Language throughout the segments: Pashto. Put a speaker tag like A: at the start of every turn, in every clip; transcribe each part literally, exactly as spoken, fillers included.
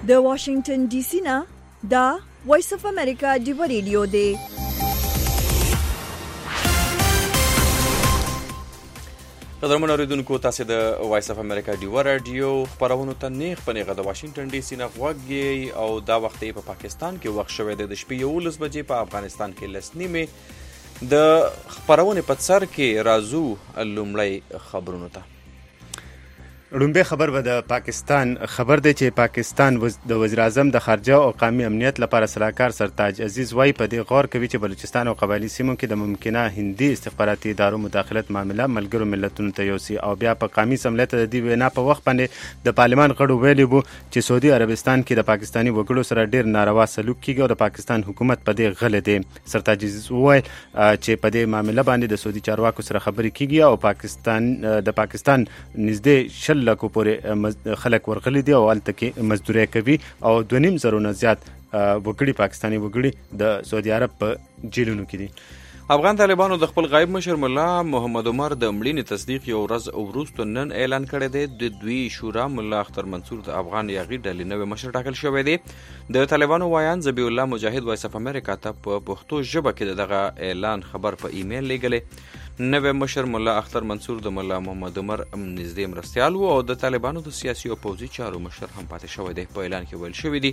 A: د واشنگټن ډي سي نه دا وایس اف امریکا ډیو ریډیو دی.
B: قدرمن اوریدونکو، تاسو د وایس اف امریکا ډیو رادیو خبرونو ته نیغ په نیغه د واشنگټن ډي سي نه غوږی او دا وخت په پاکستان کې وخت شوی د شپې یولس بجې، په افغانستان کې لس نیمې. د خبرونې په سر کې راځو لومړی خبرونو ته.
C: لومبه خبر به د پاکستان خبر دی چې پاکستان د وزیر اعظم د خارجه او قومي امنیت لپاره صلاحکار سرتاج عزیز وای په دې غور کوي چې بلوچستان او قبایلی سیمو کې د ممکنه هندي استخباراتي ادارو مداخلت معامله ملګرو ملتونو ته یوسي او بیا په قومي سملت د دې وینا په وخت باندې د پارلمان غړو ویلي وو چې سعودي عربستان کې د پاکستاني وګړو سره ډیر ناروا سلوک کیږي او د پاکستان حکومت په دې غل دی. سرتاج عزیز وای چې په دې معامله باندې د سعودي چارواکو سره خبرې کیږي او پاکستان د پاکستان نږدې شل لکو پورې خلک ورغلي دي او هلته کې مزدوري کوي او دوه نیم زرونه زیات وګړي پاکستاني وګړي د سعودي عرب په جیلونو کې دي.
B: افغان طالبانو د خپل غایب مشر ملا محمد عمر د مړینې تصدیق یو ورځ وروسته نن اعلان کړی دی. د دوی شورا ملا اختر منصور د افغان یاغي ډلې نوی مشر ټاکل شوی دی. د طالبانو وایان ذبیح الله مجاهد وایس اف امریکا ته په پښتو ژبه کې دغه اعلان خبر په ایمیل لیږلی. نوی مشر ملا اختر منصور د ملا محمد عمر نږدې مرستیال و او د طالبانو د سیاسي او پوځي چارو مشر هم پاتې شوی دی. په اعلان کې ویل شوی دی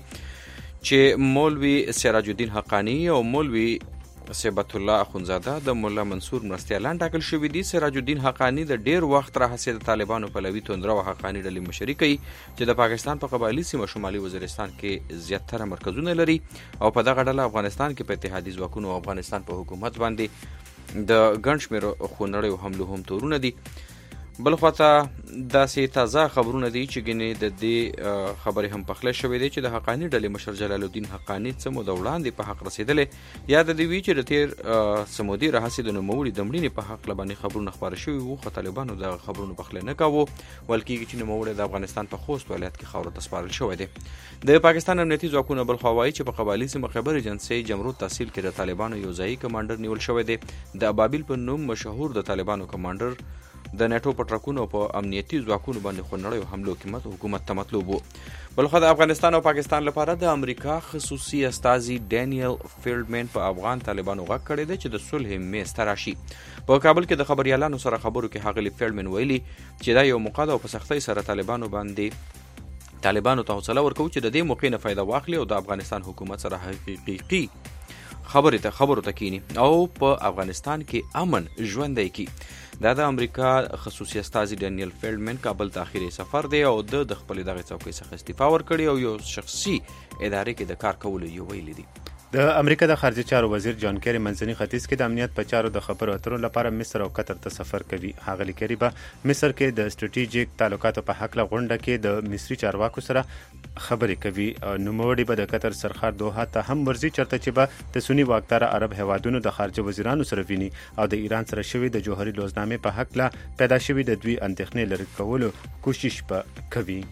B: چې مولوي سراج الدین حقانی او مولوي صبت الله اخونزاده د مولا منصور مرستیالان ټاکل شوي دي. سراج الدین حقانی د ډیر وخت راهیسې د طالبانو پلوي توندره او حقانی ډلې مشري کوي چې د پاکستان په قبایلي سیمه شمالي وزیرستان کې زیاتره مرکزونه لري او په دغه ډله افغانستان کې په اتحادي ځواکونو او افغانستان په حکومت باندې د ګڼ شمېرو خونړیو حملو هم تورونه دي. بل خواته داسې تازه خبرونه دي چې ګنې د دې خبرې هم پخلی شوې دي چې د حقانی ډلې مشر جلال الدین حقانی څه موده وړاندې په حق رسېدلی یا د دې وی چې د تیر څه مودې راهیسې د نوموړي د مړینې په حق باندې خبرونه خپاره شوي وو، خو طالبانو د خبرونو پخلی نه کاوه. ویل کېږي چې نوموړی د افغانستان په خوست ولایت کې خاورو ته سپارل شوی دی. د پاکستان امنیتي ځواکونه بل خوا وایي چې په قبایلي سیمه خیبر ایجنسۍ جمرود تحصیل کې د طالبانو یو ځایي کمانډر نیول شوی دی. د ابابیل په نوم مشهور د طالبانو کمانډر د نیټو په ټرکونو په امنیتي ځواکونو باندې خونړیو حملو کې حکومت ته مطلوب و. بلخوا د افغانستان او پاکستان لپاره د امریکا خصوصي استازي ډینیل فیلډمین په افغان طالبانو غږ کړی دی چې د صلح میز ته راشي. په کابل کې د خبریالانو سره خبرو کې ښاغلي فیلډمین ویلي چې دا یو موقع ده او په سختۍ سره طالبانو باندې طالبانو ته حوصله ورکوي چې د دې موقع نه فایده واخلي او د افغانستان حکومت سره حقیقي خبرې ته خبرو ته کینی او په افغانستان کې امن ژوندی کی. دا د امریکا خصوصي استازي ډینیل فیلډمین کابل ته اخیری سفر دی او د د خپل دغه څوکۍ څخه استعفا ورکړي او یو شخصي ادارې کې د کار کولو یو ویلي دي.
C: د امریکا د خارجه چارو وزیر جان کیری منځني ختیځ کې د امنیت په چارو د خبرو اترو لپاره مصر او قطر ته سفر کوي. ښاغلي کیری به مصر کې د سټریټیجیک تعلقاتو په حق له غونډه کې د مصري چارواکو سره خبرې کوي. نوموړي به د قطر سرخار دوحه ته هم ورځي چېرته چې به د سني واکداره عرب هیوادونو د خارجه وزیرانو سره ویني او د ایران سره شوي د جوهري لوزنامې په حق له پیدا شوي د دوی اندېښنې لرې کولو کوشش به کوي.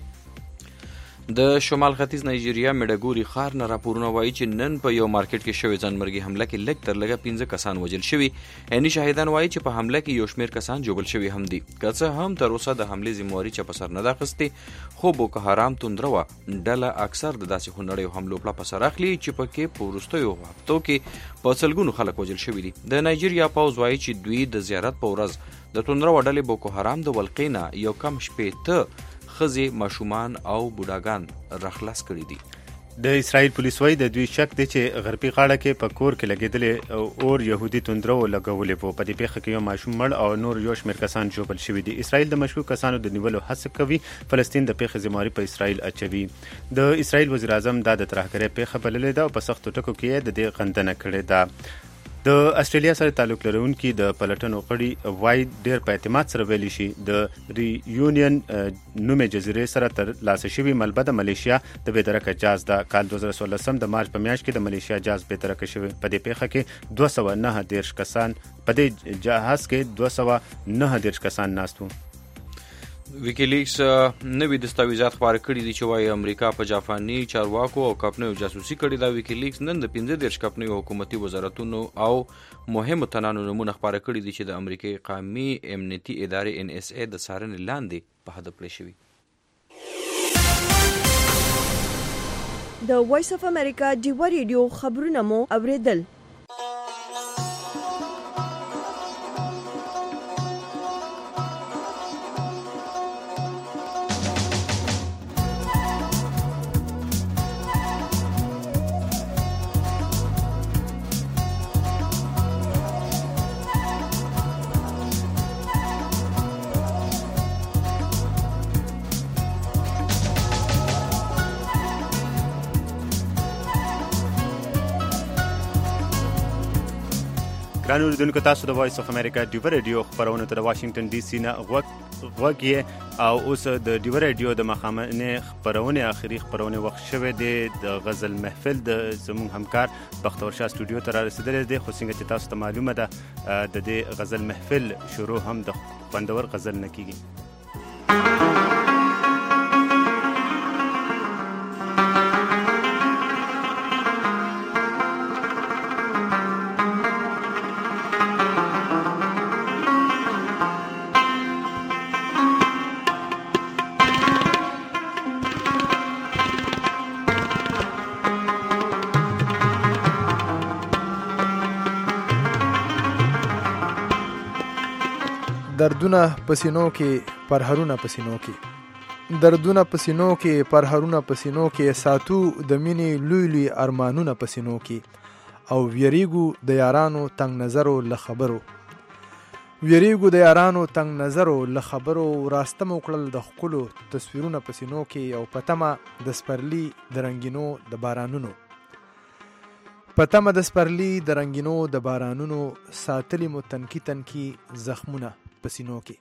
B: د شمال ختیځ نایجیریا میډګوري ښار نه راپورونه وایي چې نن په یو مارکیټ کې شوې ځانمرګي حمله کې لږ تر لږه پنځه کسان وژل شوي. عیني شاهدان وایي چې په حمله کې یو شمېر کسان ژوبل شوي هم دي. که څه هم تر اوسه د حملې ذمهواري چا په سر نه ده اخیستې، خو بوکو حرام توندروه ډله اکثر د داسې خونړیو حملو پړه په سر اخلي چې پکې په وروستیو هفتو کې په سلګونو خلک وژل شوي دي. د نایجیریا پوځ وایي چې دوی د زیارت په ورځ د توندروه ډلې بوکو حرام د ولقې نه یو کم شپېته ښځې، ماشومان او بوډاګان راخلاص کړي دي.
C: د اسرائیل پولیس وایي د دوی شک دی چې غربي غاړه کې په کور کې لګېدلې اور یهودي توندرو لګولې وو. په دې پیښه کې یو ماشوم مړ او نور یو شمېر کسان ژوبل شوي دي. اسرائیل د مشکوک کسانو د نیولو هڅه کوي. فلسطین د پیښې ذمهواري په اسرائیل اچوي. د اسرائیل وزیر اعظم دا د ترهګرۍ پیښه بللې ده او په سختو ټکو کې یې د دې غندنه کړې ده. د استرالیا سره تعلق لرونکي د پلټنو غړي وای ډیر په اعتماد سره ویلی شي د ریونین نومې جزیرې سره تر لاسه شوي ملبه د ملیشیا د بېدرکه جاز ده. کال دوه زره څوارلسم د مارچ په میاشت کې د ملیشیا جاز بېدرکه شوی. په دې پیښه کې دوه سوه نهه دېرش کسان په دې جهاز کې دوه سوه نهه دېرش کسان ناست وو.
B: ویکیلیکس نوی دستاویزات خپاره کړي دي چې وایي امریکا په جاپاني چارواکو او کمپنیو جاسوسي کړې ده. ویکیلیکس نن د پنځه دېرش کمپنیو حکومتي وزارتونو او مهمو تنانو نومونه خپاره کړي دي چې د امریکای قومي امنیتي ادارې ان اس ای د څارنې لاندې په هدف کړی شوي.
A: د وایس اف امریکا ډیوا ریډیو خبرونه مو اوریدل.
C: ګرانو اوریدونکو، تاسو د وایس اف امریکا ډیوا ریډیو خپرونه ته د واشنگټن ډي سي نه غوږ یې او اوس د ډیوا ریډیو د ماښامنۍ خپرونې آخري خپرونې وخت شوی دی. د غزل محفل د زموږ همکار بختور شاه سټوډیو ته را رسېدلی دی، خو څنګه چې تاسو ته معلومه ده د دې غزل محفل شروع هم د خوندور غزل نه کیږي.
D: دردونه پسینو کې پرهرونه پسینو کې دردونه پسینو کې پرهرونه پسینو کې ساتو د مینې لوی لوی ارمانونه پسینو کې او ویریګو د یارانو تنگ نظرو له خبرو ویریګو د یارانو تنگ نظرو له خبرو راسته مو کړل د ښکلو تصویرونه پسینو کې او پتمه د سپرلی د رنګینو د بارانونو پتمه د سپرلی د رنګینو د بارانونو ساتلی مو تنکی تنکی زخمونه پسینو کې.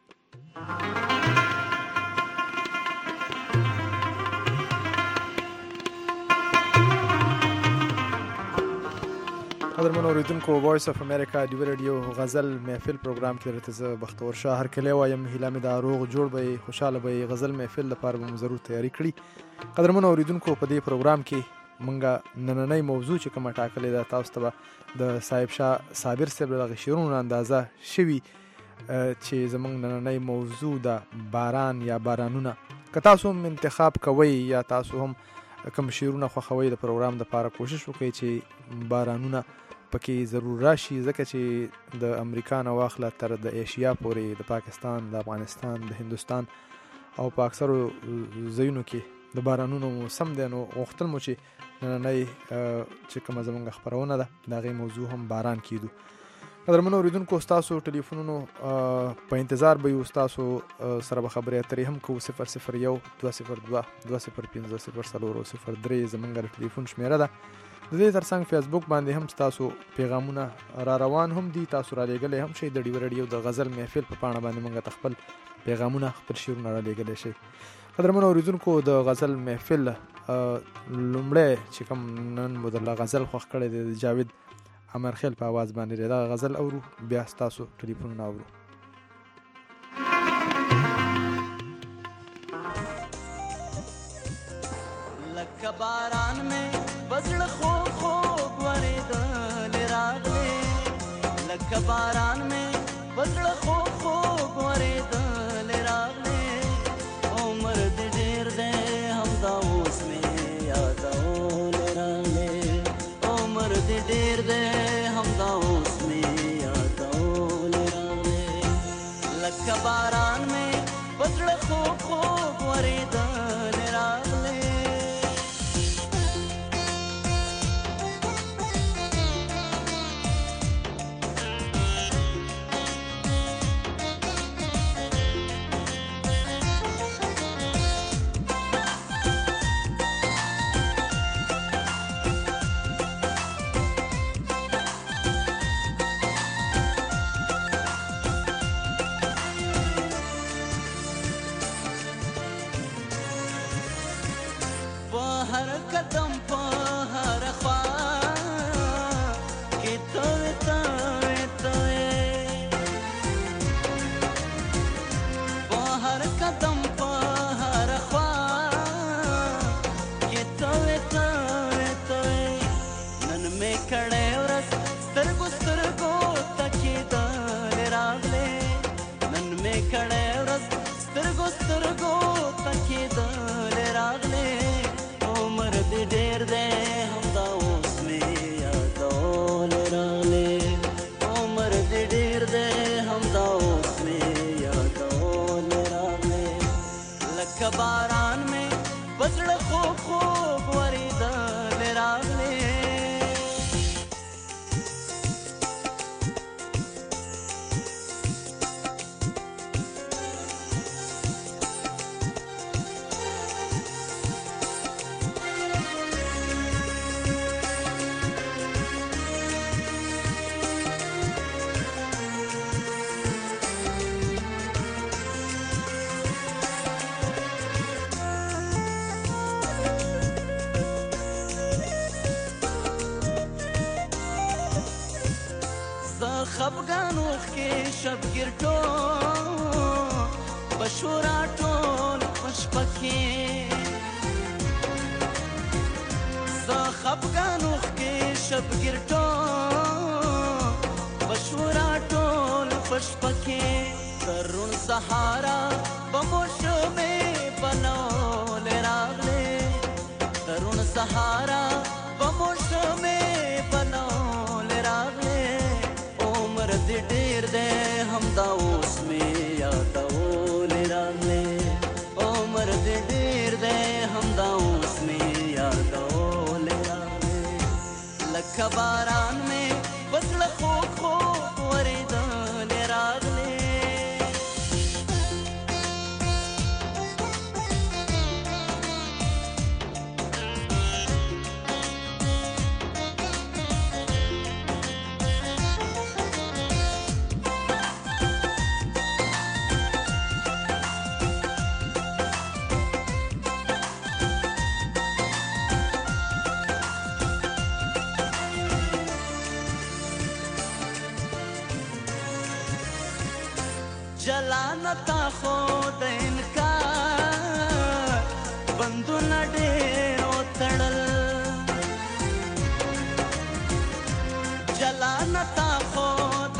D: قدرمنو اوریدونکو، وایس اف امریکا ډیوا ریډیو غزل محفل پروګرام کې درته زه بختور شاه هرکلی وایم. هیله مې ده روغ جوړ به یې، خوشحاله به یې. غزل محفل لپاره به مو ضرور تیاری کړي. قدرمنو اوریدونکو، په دې پروګرام کې مونږه نننۍ موضوع چې کومه ټاکلې ده تاسو ته به د صاحب شاه صابر صاحب له هغې شعرونو اندازه شوي چې زمونږ نننۍ موضوع ده باران یا بارانونه. که تاسو هم انتخاب کوئ یا تاسو هم کوم شعرونه خوښوئ د پروګرام دپاره کوشش وکړئ چې بارانونه پکې ضرور راشي، ځکه چې د امریکا نه واخله تر د ایشیا پورې، د پاکستان، د افغانستان، د هندوستان او په اکثرو ځایونو کې د بارانونو موسم دی. نو غوښتل مو چې نننۍ چې کومه زمونږ خپرونه ده د هغې موضوع هم باران کیدو. قدرمنو اوریدونکو، ستاسو ټلیفونونو په انتظار به یو، ستاسو سره به خبرې اترې هم کوو. صفر صفر یو دوه صفر دوه دوه صفر پنځه صفر څلور او صفر درې زمونږ د ټلیفون شمیره ده. د دې ترڅنګ فیسبوک باندې هم ستاسو پیغامونه را روان هم دي، تاسو را لېږلی هم شئ. د ډیوا ریډیو د غزل محفل په پاڼه باندې مونږ ته خپل پیغامونه، خپل شعرونه را لېږلی شئ. قدرمنو اوریدونکو، د غزل محفل لومړی چې کوم نن مو درله غزل خوښ کړی دی د جاوید امرخیل په آواز باندې دی. دا غزل اورو، بیا ستاسو ټلیفونونه اورو.
E: لکه باران مې بزړه خوږ خوږ ورېدلې راغلې لکه باران مې بزړه خوږ خوږ ورېدلې راغلې عمر دې ډېر دی همدا اوس مې یادولې راغلې عمر دې ډېر دی همدا اوس مې یادولې راغلې لکه باران مې بزړه خوږ خوږ ورېدلې راغلې سترګو سترګو تکې دل راغلې عمر دې ډېر دی لکه باران مې بزړه خوږ خوږ ورېدل راغلې خفګان اوښکې شبګیر ټول بشورا ټول په شپه کې زه خفګان اوښکې شبګیر ټول بشورا ټول په شپه کې ترون سهارا به مو شومې بنولې راغلې ترون سهارا به مو شومې بنولې راغلې ډېر دی همدا اوس مې یادولې راغلې عمر دې ډېر دی همدا اوس مې یادولې راغلې لکه باران مې په زړه خوږ خوږ ورېدلې راغلې جلانتا خود انکار بندونه ډېر وتړل جلانتا خود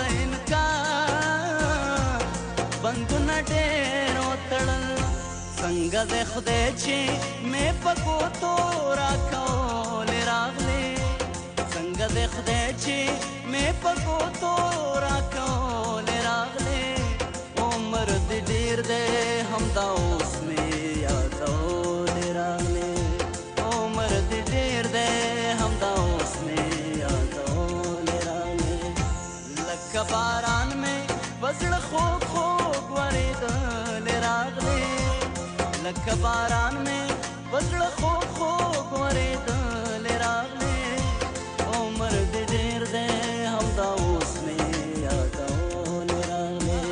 E: انکار بندونه ډېر وتړل څنګه دې خدای چې مې په ګوتو راکولې راغلې څنګه دې خدای چې مې په ګوتو راکولې راغلې عمر دې ډېر دی همدا اوس مې یادولې راغلې عمر دې ډېر دی همدا اوس مې یادولې راغلې لکه باران مې په زړه خوږ خوږ ورېدلې راغلې لکه باران مې په زړه خوږ خوږ ورېدلې راغلې عمر دې ډېر دی همدا اوس مې یادولې راغلې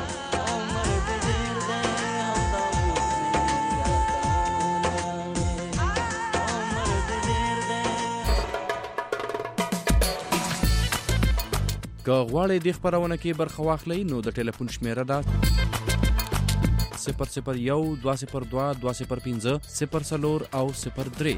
B: که غواړئ دې خپرونه کې برخه واخلئ نو د ټلیفون شمیره ده صفر صفر یو دوه صفر دوه دوه صفر پنځه صفر څلور او صفر درې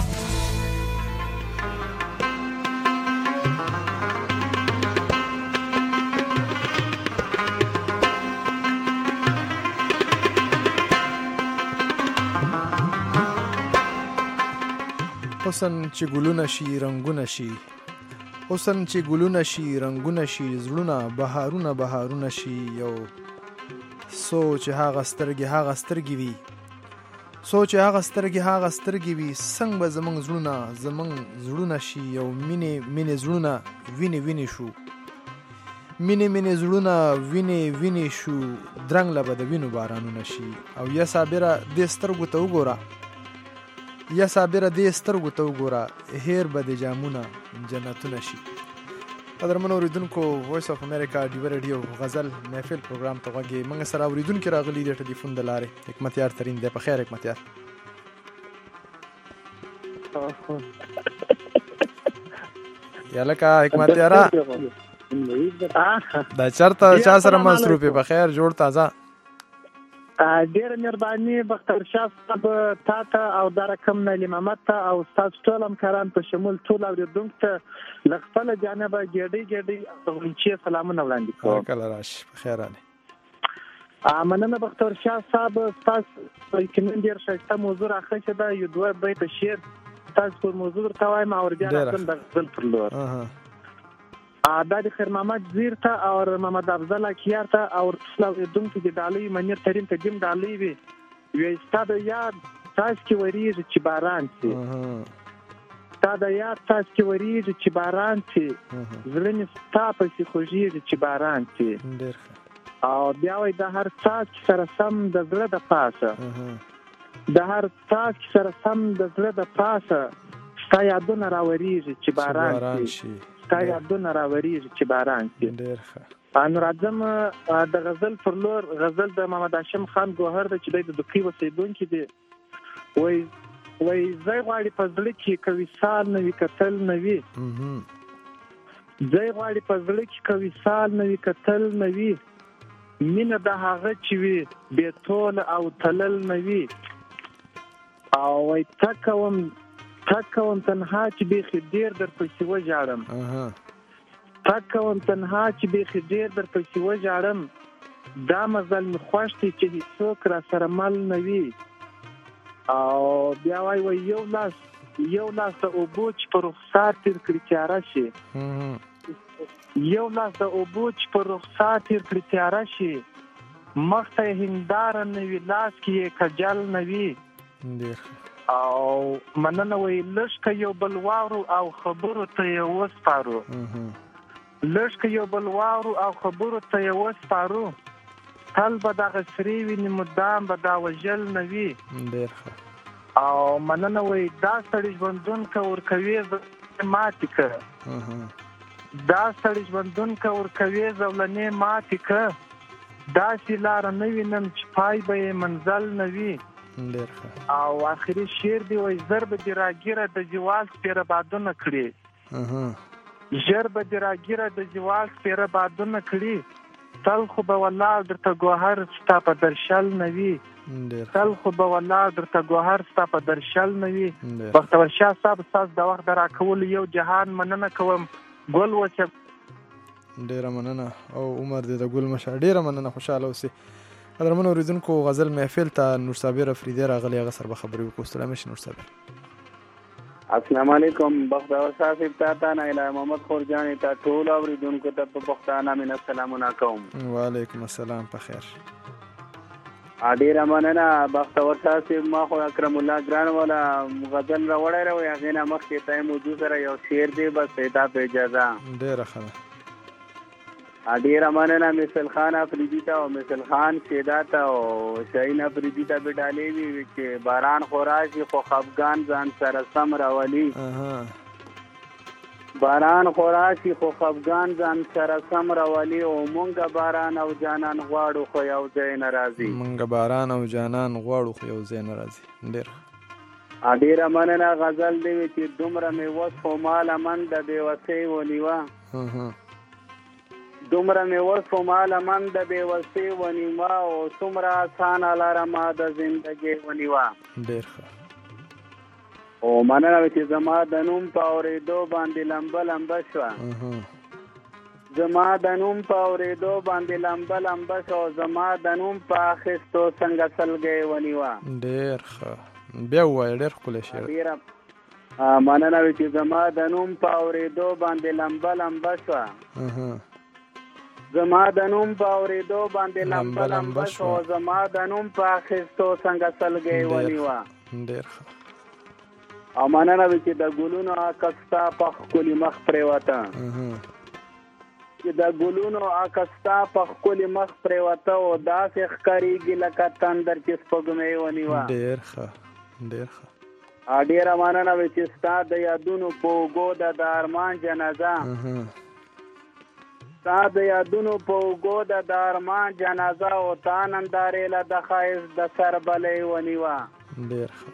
D: حسن چې ګلونه شي رنگونه شي حسن چې ګلونه شي رنگونه شي زړونه بهارونه بهارونه شي یو سوچ هغه سترګې هغه سترګې وي سوچ هغه سترګې هغه سترګې وي څنګه به زمونږ زړونه زمونږ زړونه شي یو مینې مینې زړونه وینې وینې شو مینې مینې زړونه وینې وینې شو درنګ له به د وینو بارانونه شي او یا صابره دې سترګو ته وګوره یا صابره دې سترګو ته وګوره هیر به د جامونه جنتونه شي قدرمنو اوریدونکو وایس اف امریکا ډیو ریډیو غزل محفل پروګرام ته غوږی موږ سره اوریدونکو راغلي د ټلیفون د لارې حکمتیار ترين دی په خیر حکمتیار یا لکه حکمتیارا دا چرته چا سره مصروفه په خیر جوړ تازه
F: ډېر مهرباني بختور شاه صاحب تا ته او د رقم نلی محمد ته او ستاسو ټول همکاران په شمول ټول اوریدونکو ته له خپله جانبه ګېډۍ ګېډۍ غونچې سلامونه وړاندې کوم
D: کله راشي په خیر راغلی
F: مننه بختور شاه صاحب ستاسو یقینا ډېر ښایسته موضوع راخیستې ده یو دوه بیته شعر ستاسو پر موضوع درته وایم او بیا راځم د غزل پر لور دا د خیر محمد زیر ته او محمد افضل کیار ته او ټول اوریدونکو د ډالۍ منیر ترین ته دیم ډالۍ وي وی ستا د یاد څاڅکي ورېږي چې باران شي ستا د یاد څاڅکي ورېږي چې باران شي زړه مې ستا پسې خوږېږي چې باران شي او بیا وایي د هر څاڅکي سره سم د زړه د پاسه د هر څاڅکي سره سم د زړه د پاسه ستا یادونه راورېږي چې باران شي ستا یادونه راورېږي چې باران شي. نو راځم د غزل پر لور. غزل د محمد هاشم خان ګوهر دی چې دی د دقي اوسېدونکی دی. وایي وایي ځای غواړي په زړه کې که وصال نه وي کتل نه وي ځای غواړي په زړه کې که وصال نه وي کتل نه وي مینه د هغه چې وي بېتوله او تلل نه وي او وایي تک کوم تک کوم تنها چې بیخي ډېر درپسې وژاړم تک کوم تنها چې بیخي ډېر درپسې وژاړم دا مزل مې خوښ دی چې هېڅوک را سره مل نه وي او بیا وایي وایي یو لاس یو لاس د اوبو چې په رخسار تېر کړي تیاره شي یو لاس د اوبو چې په رخسار تېر کړي تیاره شي مخ ته یې هنداره نه وي لاس کې یې کجل نه وي او مننه وایي لږ که یو بل واورو او خبرو ته یې وسپارو لږ که یو بل واورو او خبرو ته یې وسپارو تل به دغه سرې ویني مدام به دا وژل نه وي او مننه وایي دا سړي ژوندونکه ورکوي ماتې که دا سړي ژوندونکه ورکوي زولنې ماتې که داسې لاره نه وینم چې پای به یې منزل نه وي او آخري شعر دی وایي زر به دې راګیره د جوال سپېره بادونه کړي ژر به دې راګیره د جوال سپېره بادونه کړي تل خو به ولاړ درته ګوهر ستا په درشل نه وي تل خو به ولاړ درته ګوهر ستا په درشل نه وي. بختور شاه صاحب ستاسو د وخت د راکولو یو جهان مننه کوم. ګل وچه
D: ډېره مننه او عمر دې د ګل مشه ډېره مننه خوشحاله اوسې. قدرمنو اورېدونکو غزل محفل ته نور صابر افریدی راغلی هغه سره به خبرې وکړو. السلام علیکم نور صابر.
G: السلام علیکم بختور صاحب تا تا نه اله محمد خورجان تا ټول اوریدونکو ته په پښتانه من السلامونه کوم.
D: وعلیکم السلام په خیر.
G: ډېره مننه بختور صاحب. ما خو اکرم الله ګران والا غزل راوړی راوړی هغې نه مخکې ته موضوع سره یو شعر دی بس دا په اجازه.
D: ډېره ښه ده.
G: ډېره مننه مثل خان افریدي ته او مثل خان شیدا ته او شاهین افریدي ته به ډالۍ وي چې باران خو راشي خو خفګان ځان سره سم راولي باران خو راشي خو خفګان ځان سره سم راولي او مونږ باران او جانان غواړو خو یو ځای نه راځي
D: مونږ باران او جانان غواړو خو یو ځای نه راځي. ډېر
G: ډېره مننه غزل دی چې دومره مې وس خو ماله من د بېوسۍ ونیوه دومره مې وس خو ماله من د بېوسۍ ونیوه او څومره اسانه لاره ما د زندګۍ ونیوه.
D: ډېر ښه.
G: او مننه چې زما د نوم په اورېدو باندې لمبه لمبه شوه زما د نوم په اورېدو باندې لمبه لمبه شوه زما د نوم په اخیستو څنګه سلګۍ ونیوه.
D: ډېر ښه. بیا ووایه ډېر ښکلی شعر.
G: مننه چې زما د نوم په اورېدو باندې لمبه لمبه شوه زما د نوم په اورېدو باندې لمبه لمبه شوه زما د نوم په اخیستو څنګه سلګۍ ونیوه.
D: ډېر ښه.
G: او مننه چې د ګلونو عکس ستا په ښکلي مخ پرېوته چې د ګلونو عکس ستا په ښکلي مخ پرېوته او داسې ښکارېږي لکه تندر چې سپوږمۍ ونیوه.
D: ډېر ښه. ډېر ښه.
G: ډېره مننه چې ستا د یادونو په اوږو ده د ارمان جنازه ستا د یادونو په اوږو ده د ارمان جنازه او تا نندارې له د ښایست د سر بلۍ ونیوه.
D: ډېر ښه.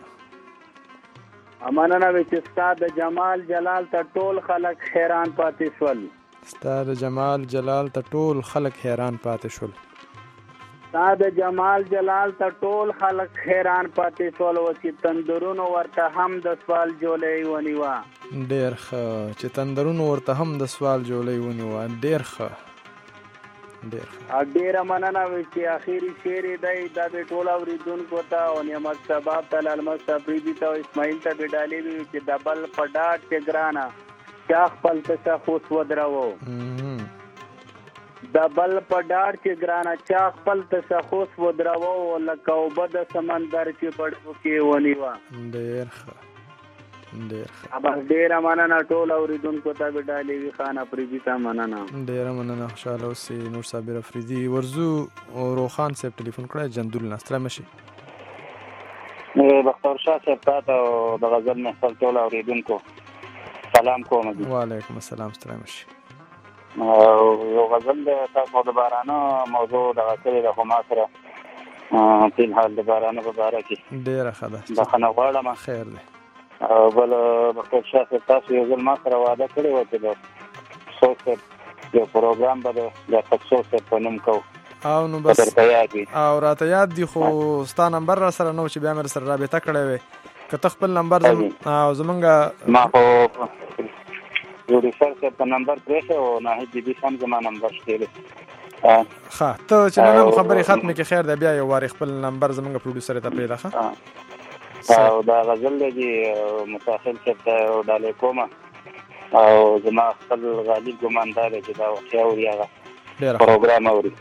G: مننه چې ستا د جمال جلال ته ټول خلک حیران پاتې شول
D: ستا د جمال جلال ته ټول خلک حیران پاتې شول
G: ستا د جمال جلال ته ټول خلک حیران پاتې شول او چې تندرونو ورته هم د سوال جولۍ ونیوه.
D: ډېر ښه. چې تندرونو ورته هم د سوال جولۍ ونیوه. ډېر ښه. ډېر ښه.
G: ډېره مننه چې اخري شعر دی دا به ټول اورېدونکو ته او نعمت شباب ته لالمست افریدي ته او اسماعیل ته به ډالۍ وي چې د بل په ډاډ چې ګرانه چا خپل تشه خوس ودروو د بل په ډار چې ګرانه چا خپل تشخص ودروو لکه اوبه د سمندر چې پړو کې ونیوه.
D: ډېر ښه ډېر ښه
G: بس ډېره مننه ټول اورېدونکو ته به ډالۍ وي خان افریدي ته مننه.
D: ډېره مننه خوشحاله اوسې نور صابر افریدي. ورزو روخان صاحب ټلیفون کړی جندول نه ستړی مه شي.
H: بختور شاه صاحب ته او د غزل محفل ټول اورېدونکو سلام کوم.
D: وعلیکم السلام ستړی مه شي.
H: یو غزل د تاسو د بارانه موضوع دغه کړې ده خو ما سره په الحال د بارانه په باره کې
D: ډېره ښه ده
H: بخښنه غواړم.
D: خیر دی.
H: او بل بختور شاه صاحب تاسو یو ځل ما سره وعده کړې وه چې د افسوس صاحب یو پروګرام به د افسوس صاحب په نوم کوو
D: او نو بس
H: درته یاد وي
D: او راته یاد دي خو ستا نمبر را سره نه و چې بیا مې را سره رابطه کړی وې که ته خپل نمبر او زمونږ
H: ما خو پروډوسر صاحب په نمبر پرېښی او ناهید بیبي هم زما نمبر شتېلی.
D: ښه ته چې نن هم خبرې ختمې کې خیر دی بیا یو وارې خپل نمبر زمونږ پروډوسر ته پرېږده. ښه
H: او دا غزل دی چې مسافر صاحب ته ډالۍ کوم او زما خپل غالب ګمان دا دی چې دا واقعه اوري هغه پروګرام اوري.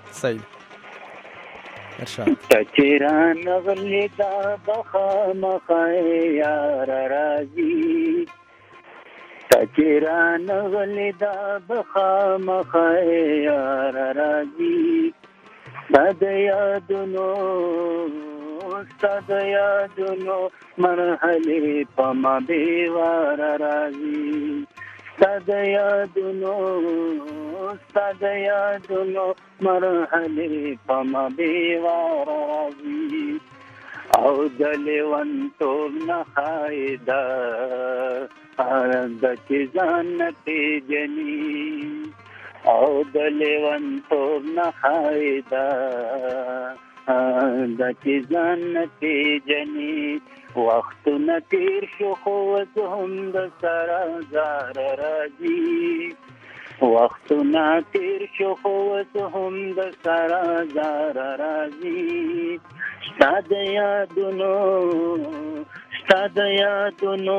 D: صحیح ارشاد.
H: ته چې رانغلې دا بخامخه یاره راځي ته چې رانغلې دا بخامخه یاره راځي ستا د یادونو ستا د یادونو مرحلې په ما بېواره راځي ستا د یادونو ستا د یادونو مرحلې په ما بېواره راځي او د لیونتوب نښه ده د چې ځان نه پېژني او د لیونتوب نښه ده د چې ځان نه پېژني وختونه تېر شو خو اوس هم د سره زار راځي وختونه تېر شو خو اوس هم د سره زار راځي ستا د یادونو ستا د یادونو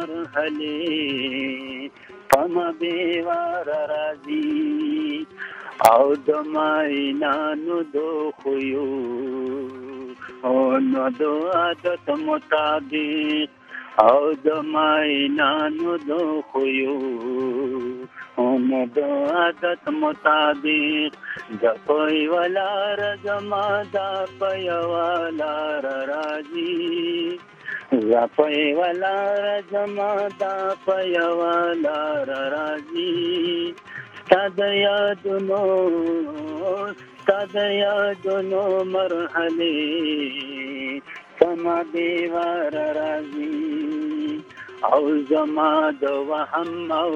H: مرحلې په ما بېواره راځي او د ماینانو د خویو او نو د عادت مطابق او د ماینانو د خویو او نو د عادت مطابق د پوی ولار زما دا پوی ولار راځي زپوی ولار زما دا پوی ولار راځي ستا د یادونو ستا د یادونو مرحلې سما بېواره راځي او زما د وهم او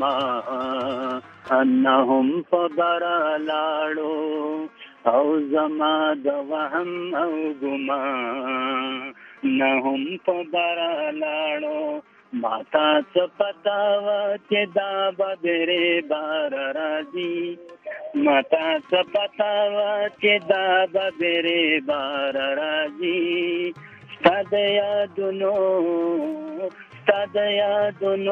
H: ګمان نه هم په بره لاړو او زما د وهم او ګمان نه هم په بره لاړو ماتا څه پتا وه چې دا به درې بار راځي ماتا څه پتا وه چې دا به درې بار راځي ستا د یادونو ستا د یادونو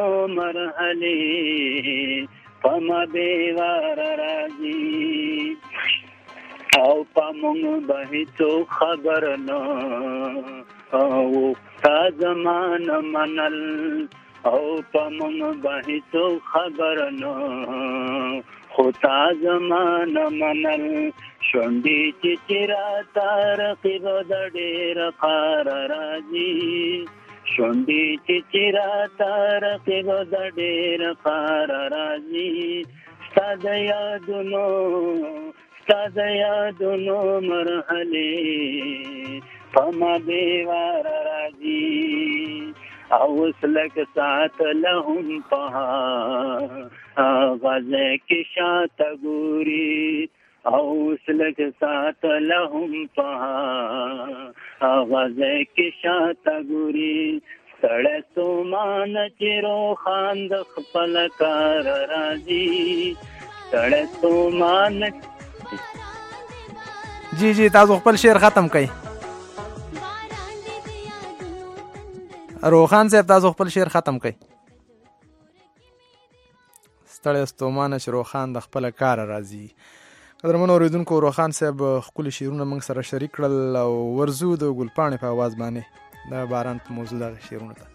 H: مرحلې په ما بېواره راځي او په موږ به هېڅوک خبر نه او تا زمانه منل او په موږ به هېڅوک خبر نه خو تا زمانه منل شونډې چې چې راته رقیب د ډېره قاره راځي شونډې چې چې راته رقیب د ډېره قاره راځي ستا د یادونو ستا د یادونو مرحلې په ما بېواره راځي او اوس لږ ساتله هم په غزه کې شاته ګوري او اوس لږ ساتله هم په غزه کې شاته ګوري سړی ستومانه چې روښان د خپل کار راځي سړی ستومانه
D: جی جی تاسو خپل شعر ختم کړئ روخان صاحب تاسو خپل شعر ختم کړئ ستړی ستومانه چې روخان د خپل کار راځي قدرمن اوریدونکو روخان صاحب خپل شعرونه موږ سره شریک کړل او ورزو د ګلپاڼې په आवाज باندې د باران په موضوع د شعرونه ته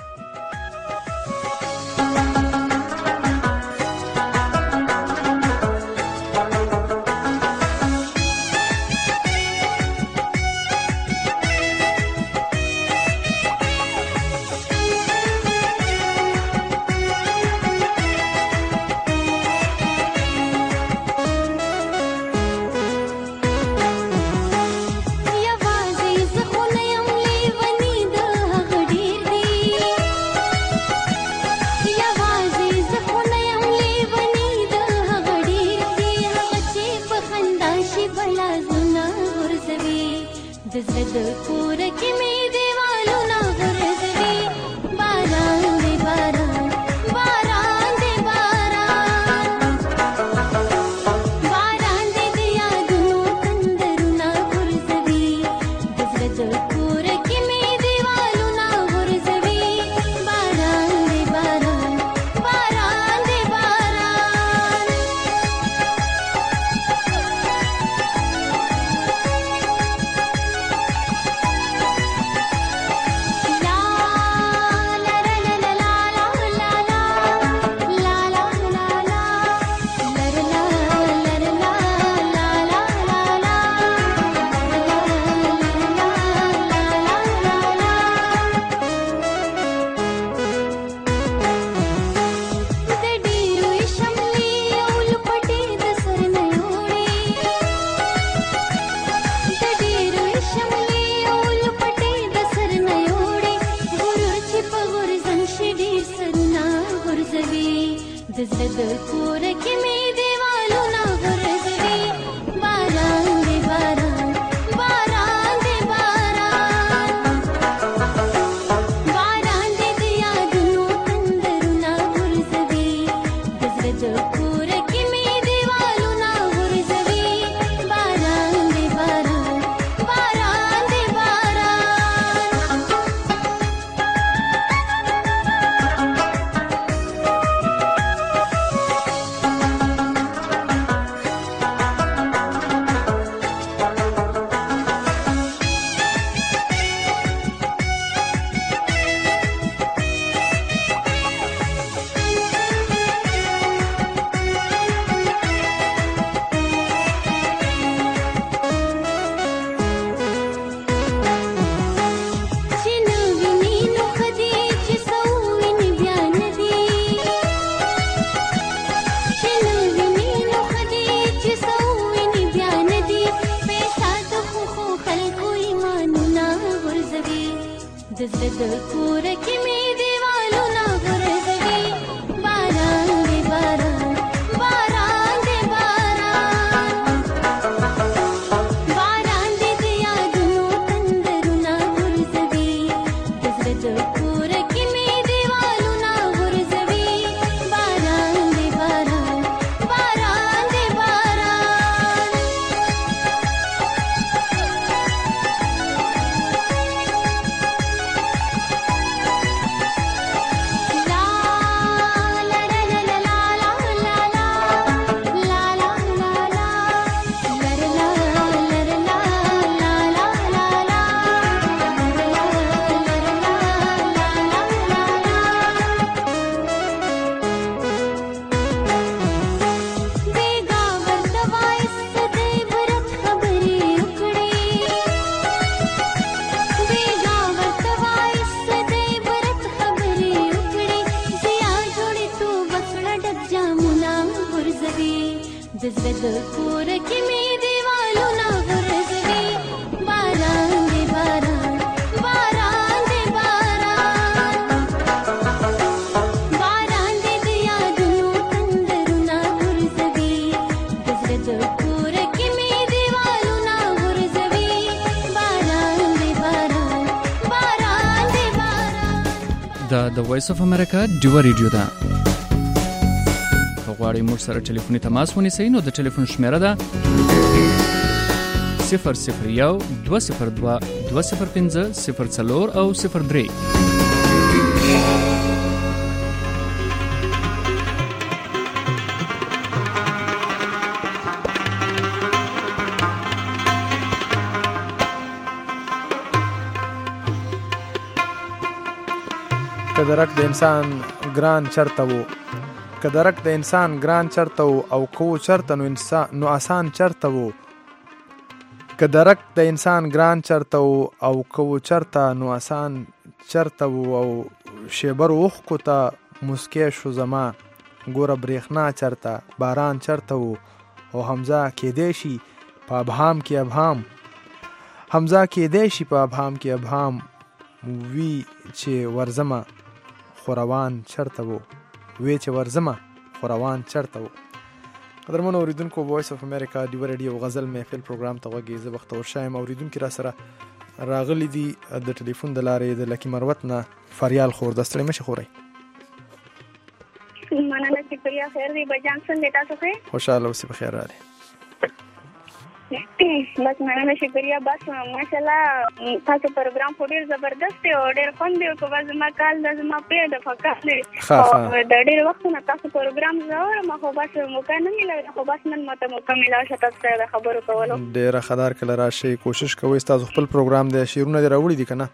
I: د وایس اف امریکا ډیو ریډیو ده. که غواړئ موږ سره ټلیفوني تماس ونیسئ نو د ټلیفون شمیره ده صفر صفر یو دوه صفر دوه دوه صفر پنځه صفر څلور او صفر درې.
D: که درک د انسان ګران چرته وو که درک د انسان ګران چرته وو او کو چرته نو انسان نو آسان چرته وو که درک د انسان ګران چرته وو او کو چرته نو آسان چرته وو او شیبر اوښکو ته مسکی شو زما ګوره برېښنا چرته باران چرته وو او حمزه کېدی شي په ابهام کې ابهام حمزه کېدی شي په ابهام کې ابهام وی چې ورزمه خو روان چرته وو وی چې ورزمه خو روان چرته وو. قدرمنو اوریدونکو وایس اف امریکا ډیو رادیو غزل محفل پروګرام ته غوږی زه بختور شایم. اوریدونکو را سره راغلی دي د ټلیفون د لارې د لکی مروت نه فریال خور د ستړي مشه خوري.
J: مننه چې پریا خیر دی بجان څنګه تاسو ښه
D: خوشاله اوسې په خیر راځي.
J: بس مننه شکریہ. بس ماشاءالله تاسو پروګرام په ډیر زبردست دی او ډیر خوند دی او په زما کال د زما په د فکر دی او د ډیر وخت نه تاسو پروګرام زوره ما خو بس موقع نه ملي خو بس نن ماته مکمل شته تاسو خبرو کولو
D: ډیر خدار کله راشي کوشش کوئ تاسو خپل پروګرام د شیرونه دی راوړي دي کنه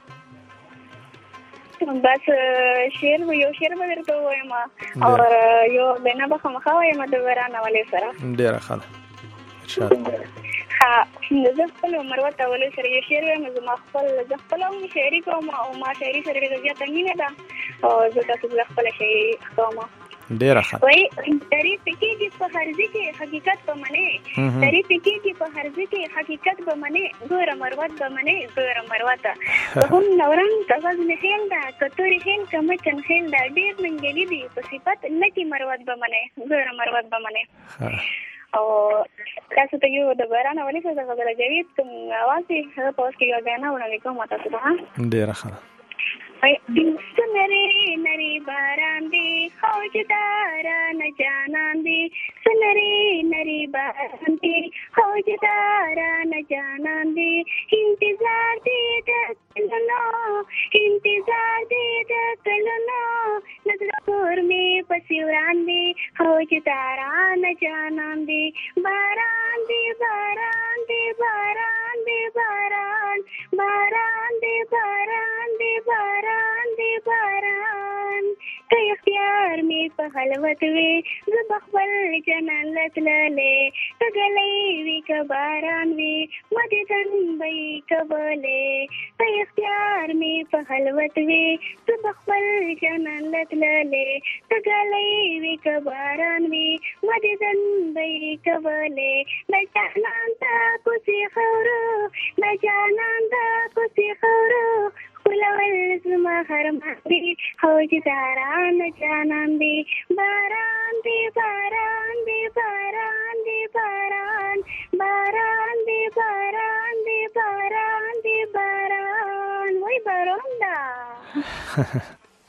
J: بس شیر یو شیر ورته وایم او یو بنا به خامخا وایم د ورانه ولې سره
D: ډیر ښه ان شاء الله.
J: ها زه خپل مروت ولې سره یو شیر وایم زما خپل زه خپل هم شاعري کوم او ما شاعري سره ډېره زیاته مینه ده او زه تاسو زه خپل شاعري کوم
D: ډېره ښه
J: وایي تعریف کېږي په هرځي کې حقیقت به منې تعریف کېږي په هرځي کې حقیقت به منې ګوره مروت به منې ګوره مروته هم نوران تغز نخیل ده کتوري خیل کمچن خیل ده ډېر منګلي دي په صفت لکې مروت به منې ګوره مروت به منې او تاسو ته یو د باران ولې څه خبره جوړې کوم اواز یې هغه پوس کې یو غانا ونه کوم تاسو ته
D: ډېر ښه
J: سنری نری باران دی خوجدارا نه جانان دی سنری نری باران دی خوجدارا نه جانان دی انتظار دی د کلونو انتظار دی د کلونو نظر کور می پسیوران دی خوجدارا نه جانان دی باران دی باران دی باران دی باران باران دی باران دی باران دی باران که اختیار می په خلوت وی زه بخبل جنت لله تګلې وی که باران وی مدې تنبې کبلې که اختیار می په خلوت وی زه بخبل جنت لله تګلې وی که باران وی مدې تنبې کبلې نه جانان تا کوسي خورو نه جانان تا کوسي خورو ولول زما هرمان دی خوجدارا نه جانان دی باران دی باران دی باران دی باران باران دی باران دی باران دی باران وای باران دا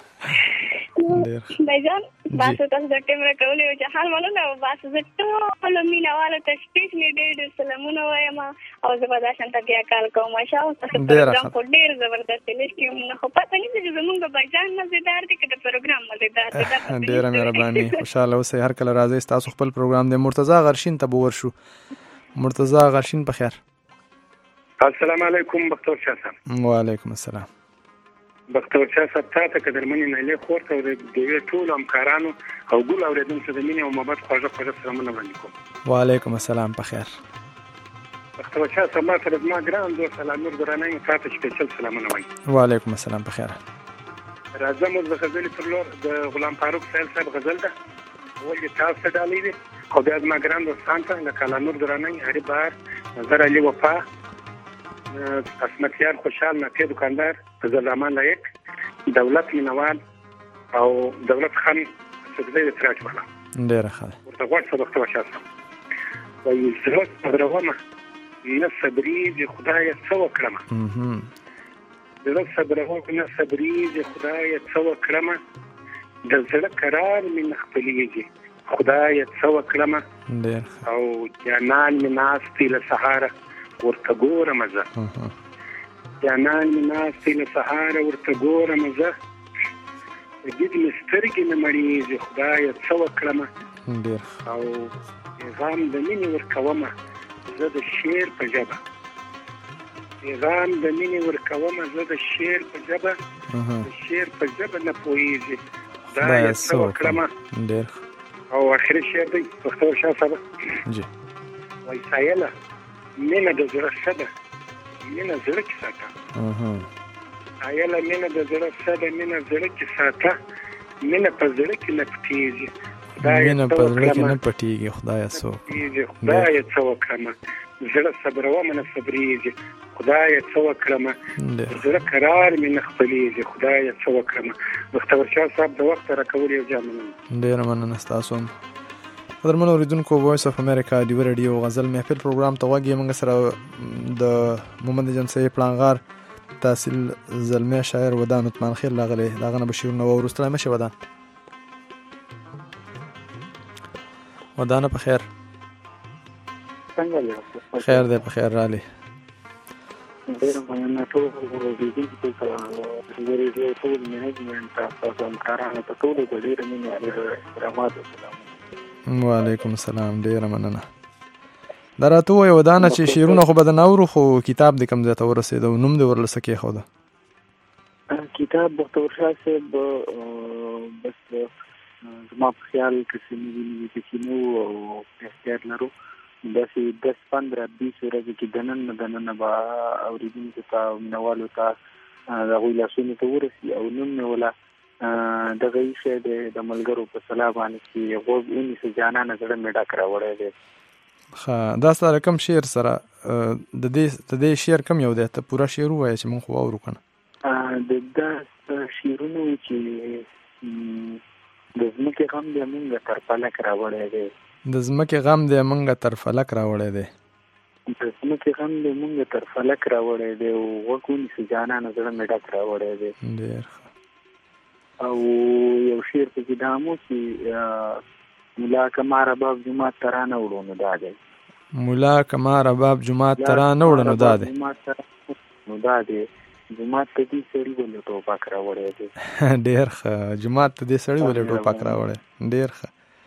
J: بجان باسو تاسو د ټیم راکولې او چې حال مالونه باسو زه ټول مینهوالو ته سپیشلي ډېر ډېر سلامونه وایم او زه به دا شانته بیا کال کوم ماشاءالله تاسو پروګرام خو ډېر زبردست دی لیکن خو پته نه چې زمونږ بجان مزیدار دی که د پروګرام مزیدار دی
D: ډېره مهرباني خوشحاله اوسئ هر کله راځئ ستاسو خپل پروګرام دی مرتضی غرشین ته به ورشو مرتضی غرشین په خیر
K: السلام علیکم بختور شاه صاحب
D: وعلیکم السلام
K: بختور شاه صاحب تاسو ته درمنې نایلې خورته او د دې ټول همکارانو او ګل اوریدونکو د مینې او محبت خواږه خواږه سلامونه وړاندې کوم
D: وعلیکم السلام په خیر
K: بختور شاه صاحب ما سره زما ګران دوست سلامور درانه تاسو سپیشل سلامونه وایم
D: وعلیکم السلام په خیر
K: راځم د غزل پر لور د غلام فاروق سهیل صاحب غزل ده ولې تاسو ډالې دي او بیا زما ګران دوستان ته د کلانور درانه هری بار نظر علی وفا قسمتیار خوشحال نقی دکاندار زلامان لایق دولت مینوال او دولت خان سګزی د تراج والا
D: ډیره ښه
K: ورته غوړ څه وخت وشاسم وایي زه صبرومه نه صبرېږي خدایه څه وکړمه زه صبرومه نه صبرېږي خدایه څه وکړمه د زړه قرار مې نه خپلېږي خدایه څه وکړمه او جانان مې ناستې له سهاره ورته ګورم زه جانان مې ناستې له سهاره ورته ګورم زه دید مې سترګې نه مړېږي خدایه څه وکړمه او پیغام د مینې ورکومه زه د شعر په ژبه پیغام د مینې ورکوم زه د شعر په ژبه د شعر په ژبه نه پوهېږي دا یې څه وکړمه
D: ډېر
K: او آخري شعر دی بختور شاه صاحب
D: جی
K: وایي سایله مینه د زړه څه ده مینه زړه کې ساته سایله مینه د زړه څه ده مینه زړه کې ساته مینه په زړه کې نه پټېږي
D: مینه په زړه کې نه پټېږي خدایه څه
K: وکړمه خدایه څه وکړمه زړه صبرومه نه صبرېږي خدایه څه وکړمه زړه قرار مې نه خپلېږي خدایه څه وکړمه بختور شاه صاحب د وخت راکول یو جا مننه
D: ډېره مننه ستاسو هم قدرمنو اورېدونکو وایس اف امریکا ډیوه راډیو غزل محفل پروګرام ته غوږ یې موږ سره د محمد جمسي پړانغار تحصیل زلمی شاعر ودان عثمان خیل راغلی د هغه نه به شعرونه واورو. ستړی مه شې ودان. ودانه په خیر خیر دی په خیر رالی.
H: ډېره مننه ټول اورېدونکو ته د ریډیو ټول منیجمنټ تاسو همکارانو ته ټولو ته ډېره مینه احترامات وسلام.
D: وعلیکم السلام ډېره مننه. دا راته ووایه ودانه چې شعرونه خو به د ناورو خو کتاب دې کوم ځای ته ورسېده او نوم دې ورله څه کېښوده؟
H: کتاب بختور شاه صاحب بس زما په خیال کسې نوي کسې نه او احتیاط لرو داسې دس پندره بیس ورځې کې دننه نه دننه به اورېدونکو ته او مینهوالو ته د هغوی لاسونو ته ورسي او نوم مې وله دغه ایښی دی د ملګرو په صلاح باندې چې غوږ ونیسه جانانه زړه مې ډک راوړی دی.
D: ښه دا ستا د کوم شعر سره د دې د دې شعر کوم یو دی؟ ته پوره شعر ووایه چې موږ خو واورو که نه.
H: د دا شعرونه وو چې د ځمکې غم دی مونږ تر فلک راوړی دی.
D: د ځمکې غم دی مونږ تر فلک راوړی دی.
H: د ځمکې غم دی مونږ تر فلک راوړی دی او غوږ ونیسه جانانه زړه مې ډک راوړی دی.
D: ډېر ښه.
H: او یو شعر پکې دا مو چې ملا که ما رباب جومات ته رانه وړو نو دا دی.
D: ملا که ما رباب جومات ته رانه وړه نو دا دی.
H: نو دا دی جومات ته دې سړي ولې ټوپک راوړی دی.
D: ډېر ښه. جومات ته دې سړي ولې ټوپک راوړی. ډېر ښه.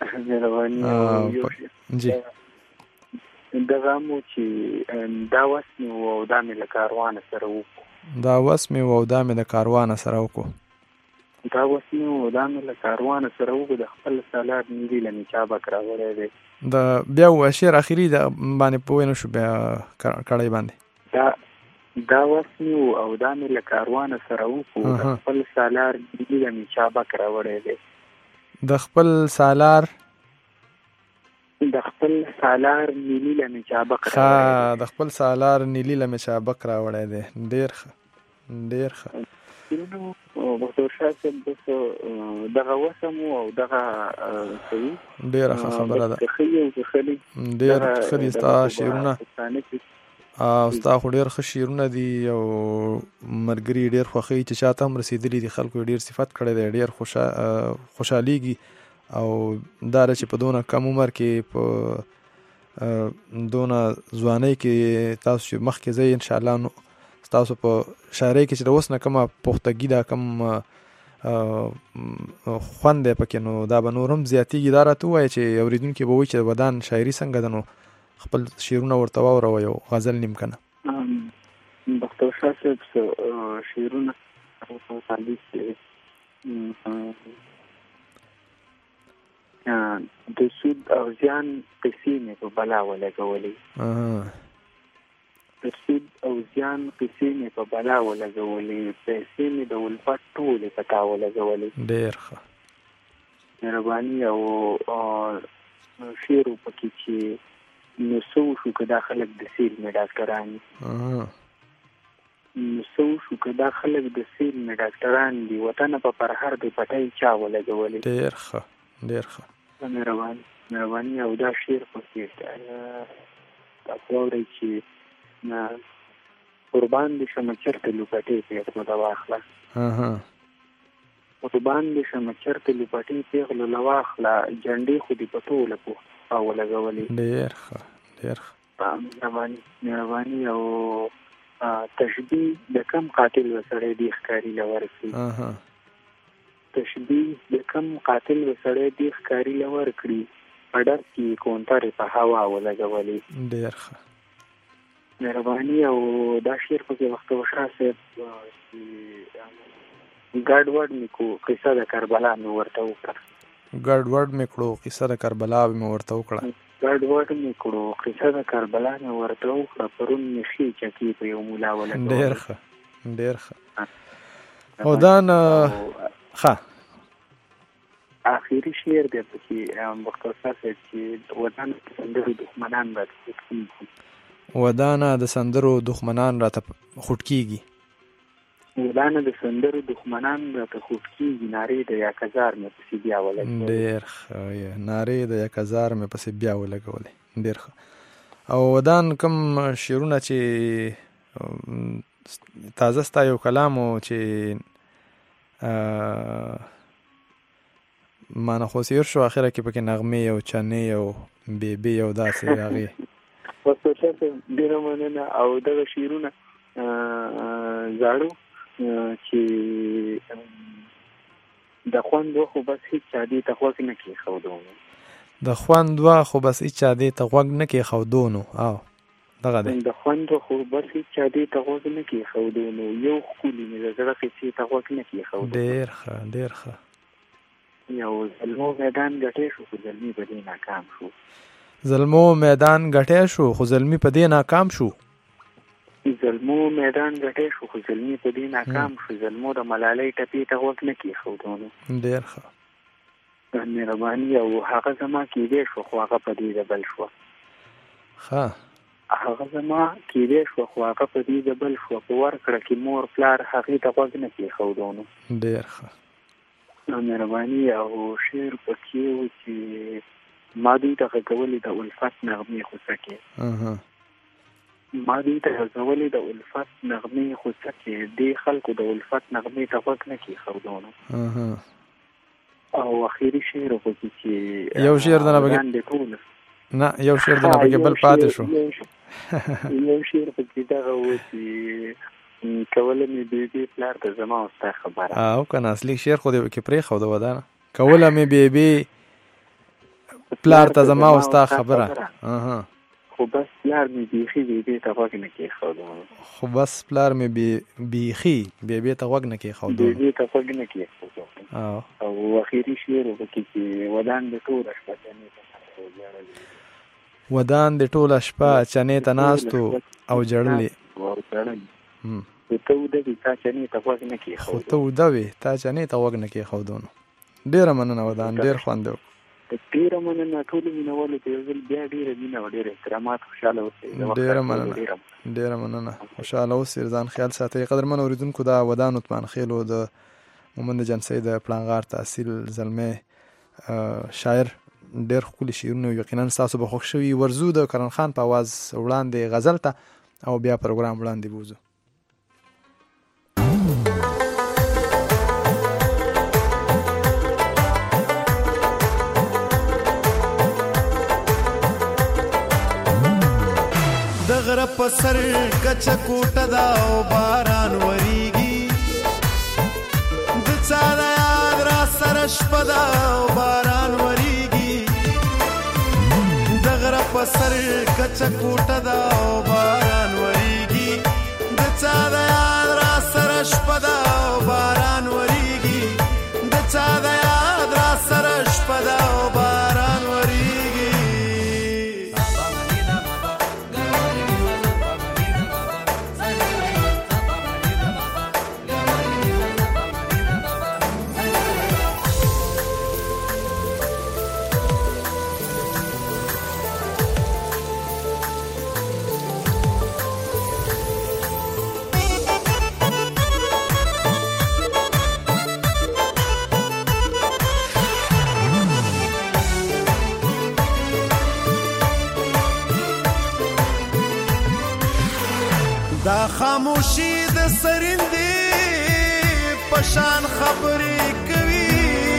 H: جی دغه مو چې دا وس مې و او دا مې له کاروانه سره وکړو.
D: دا وس مې و او دا مې د کاروانه سره وکړو.
H: دا وس مې و او دا مې له کاروانه سره وکړو د خپل سالار نیلي له مې چابک راوړی دی.
D: د بیا ووایه شعر اخري د باندې پوه نه شو بیا کړی باندې.
H: دا دا وس مې و او دا مې له کاروانه سره وکړو د خپل سالار نیلي له مې چابک راوړی دی.
D: د خپل سالار
H: د خپل سالار نیلی له مې چابک
D: راوړی دی. د خپل سالار نیلی له مې چابک راوړی دی. ډېر ښه ډېر ښه.
H: بختور شاه صاحب بس دغه وسم او دغه کوي.
D: ډېره ښه خبره ده. ډېر ښه دي ستا شعرونه او ستا خو ډېر ښه شعرونه دي او ملګري ډېر خوښوي چې چاته هم رسېدلي دي. خلکو یې ډېر صفت کړی دی. ډېر خوشحالېږي او دا چې په دونه کم عمر کې په دونه ځوانۍ کې تاسو چې مخکې ځئ انشاءالله نو ستاسو په شاعرۍ کې چې د اوس نه کومه پختګي دا کم خوند دی پکې نو دا به نور هم زیاتېږي. دا راته ووایه چې اورېدونکي به وایي چې ودان شاعري څنګه ده نو خپل شعرونه ورته واوروه یو غزل نیم که
H: نه. بختور شاه صاحب شعرونه د سود او زیان قصې مې په بلا ولګولې. د سود او زیان قصې مې په بلا ولګولې. پیسې مې د الفت ټولې په تا ولګولې.
D: ډېر ښه.
H: مهرباني او شعر پکې چې نو څه وشو که دا خلک د سیل مې ډاکټران دي. نو څه وشو که دا خلک د سیل مې ډاکټران دي. وطنه په پرهر د پټۍ چا ولګولې.
D: ډېر ښه ډېر ښه.
H: مهرباني مهرباني او دا شعر پکې تاسو واورئ چې قربان دې شمه چېرته لوپټې پېغلو له واخله. قربان دې شمه چېرته لوپټې پېغلو له واخله. جنډې خو دې په ټوله پوښتنه ولګولې.
D: ډېر ښه ډېر ښه.
H: مهرباني مهرباني او تشبیه د کم قاتل و سړی دې ښکاري له ورکړي. تشبیه د کم قاتل و سړی دې ښکاري له ورکړي. په ډر کې کونترې په هوا ولګولې.
D: ډېر ښه.
G: مهرباني او دا شعر پکې بختور شاه صاحب ګډ وډ مې کو قصه د کربلا مې ورته وکړه
D: ګډ وډ مې کړو قصه د کربلا مې ورته وکړه
G: ګډ وډ مې کړو قصه د کربلا مې ورته وکړه پرون مې خې چکی په یو مولا ولګو
D: ډېر ښه ډېر ښه او دا نه ښه
G: آخري شعر دی پکې بختور شاه صاحب چې ودان سندرو دښمنان راته
D: ودانه د سندرو دښمنان راته خوټ کیږي
G: ودانه د سندرو دښمنان راته خوټ کیږي نارې د یک هزار مې پسې بیا ولګولې
D: ډېر ښه نارې د یک هزار مې پسې بیا ولګولې ډېر ښه او ودان کوم شعرونه چې تازه ستا یو کلام و چې مانه خو سیر شو اخره کې پکې نغمې او چنې او بیبي او داسې هغې
G: بختور شاه صاحب ډېره مننه او دغه شعرونه زاړو چې د خوند وه خو بس هېڅ چا دې ته غوږ نه کېښودو نو
D: د خوند وه خو بس هېڅ چا دې ته غوږ نه کېښودو نو او دغه دی
G: د خوند وه خو بس هېڅ چا دې ته غوږ نه کېښودو نو یو ښکلي مې د زړه قصې ته غوږ نه کېښودو
D: ډېر ښه ډېر ښه
G: یو زلمو میدان ګټی شو خو زلمي په دې ناکام شو
D: زلمو میدان ګټی شو خو زلمي په دې ناکام شو
G: زلمو میدان ګټی شو خو زلمي په دې ناکام شو زلمو د ملالۍ ټپې ته غوږ نه کېښودو نو
D: ډېر ښه
G: مهرباني او هغه زما کېدی شو خو هغه په دې د بل شوه
D: ښه
G: هغه زما کېدی شوه خو هغه په دې د بل شوه په ورکړه کې مور پلار هغې ته غوږ نه کېښودو نو
D: ډېر ښه
G: مهرباني او شعر پکې و چې ما دوی ته غږولې د الفت نغمې خوڅه کې ما دوی ته غږولې د الفت نغمې خوڅه کې دې خلکو د الفت نغمې ته غوږ نه کېښودو نو او اخري شعر پکې چې
D: یو شعر د نه پکې نه یو شعر د نه پکې بل پاتې شو
G: یو شعر پکې دغه و چې کوله مې بیبي پلار ته زما او ستا خبره
D: او کنه اصلي شعر خو دې کې پرېښوده ودانه کوله مې بیبي پلار ته زما او ستا خبره
G: خو بس پلار مې بیخي بیبي ته غوږ نه کېښودو
D: خو بس پلار مې بیخي بیبي ته غوږ نه کېښودو
G: بیبي ته غوږ نه کېښودو او اخري شعر وکړي چې ودان د ټوله شپه چنې ته
D: ودان د ټوله شپه چنې ته ناستو او ژړلې
G: خو ته وده وې تا چنې ته غوږ نه کېښودو
D: خو ته وده وې تا چنې ته غوږ نه کېښودو نو ډېره مننه ودان ډېر خوند وکړو
G: ډېره مننه ټولو مینهوالو ته یو ځل بیا ډېره مینه او ډېر احترامات خوشحاله اوسئ
D: ډېره مننه ډېره مننه خوشحاله اوسئ ځان خیال ساتئ قدرمن اورېدونکو دا ودان عثمان خیلو د مومند جنسۍ د پړانغار تحصیل زلمی شاعر ډېر ښکلي شعرونه یقینا ستاسو به خوښ شوي ورځو د کرن خان په اواز وړاندې غزل ته او بیا پروګرام وړاندې بوځو
L: د غره په سر کچه کوټه دا او باران وریږي د چا د یاد را سره شپه دا او باران وریږي د غره په سر کچه کوټه دا او باران وریږي د چا د یاد را سره شپه دا او باران وریږي د چا د یاد را سره شپه دا او باران وریږي دا خاموشي د سرندې پشان خبرې کوي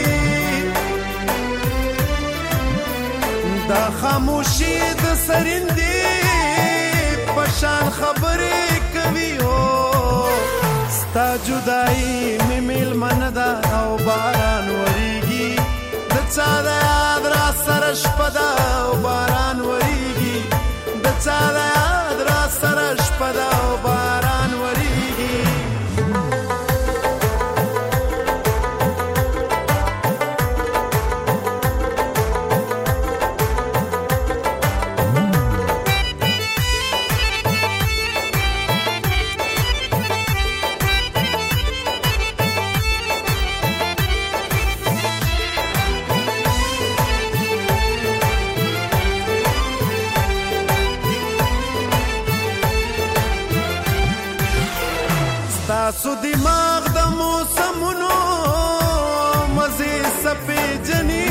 L: دا خاموشي د سرندې پشان خبرې کوي او ستا جدائی مې میلمنه ده او باران وریږي د چا د یاد را سره شپه ده او باران وریږي د چا د یاد را سره سره شپه ده او باران وریږي ستاسو دماغ د موسمونو مزې سپېجنې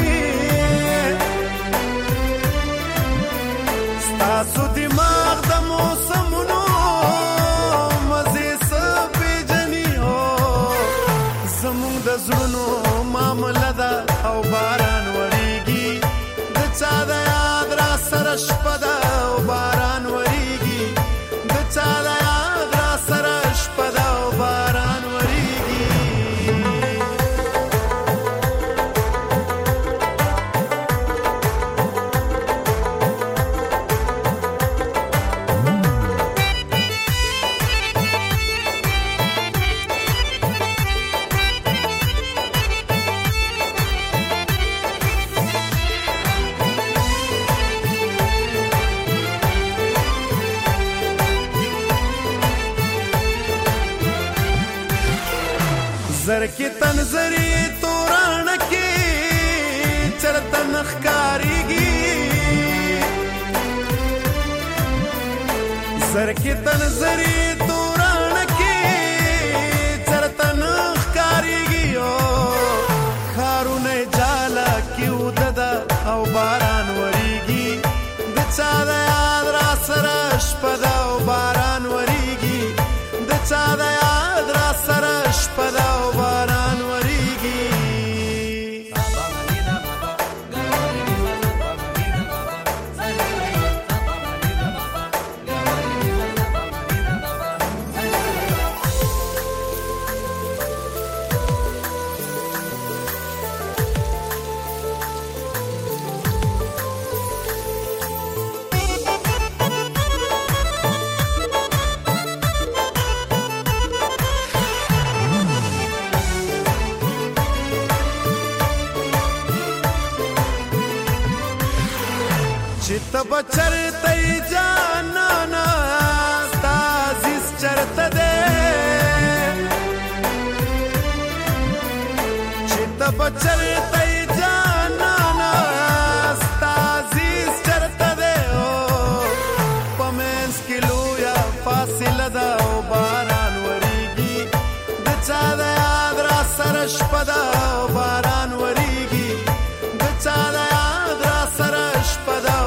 L: ستاسو دماغ د موسمونو مزې سپېجنې هو زمونږ د زړونو معامله ده او باران وریږي د چا د یاد را سره شپه ده او باران وریږي د چا د یاد را سره شپه ده او باران وریږي زرکی تنظری تورانکی چرته نخکاریږي زرکی تنظری تورانکی چرته نخکاریږي خارونه جالا کیوددا او باران وریږي د چا د یاد را سره شپه ده او باران وریږي د چا د یاد را سره شپه ده او باران وریږي چیت بچرته جانانا ستازیس چرته ده چیت بچرته جانانا ستازیس چرته ده پمنس کلو یا فاصله ده او باران وریږي د چا د یاد را سره شپه ده او باران وریږي د چا د یاد را سره شپه ده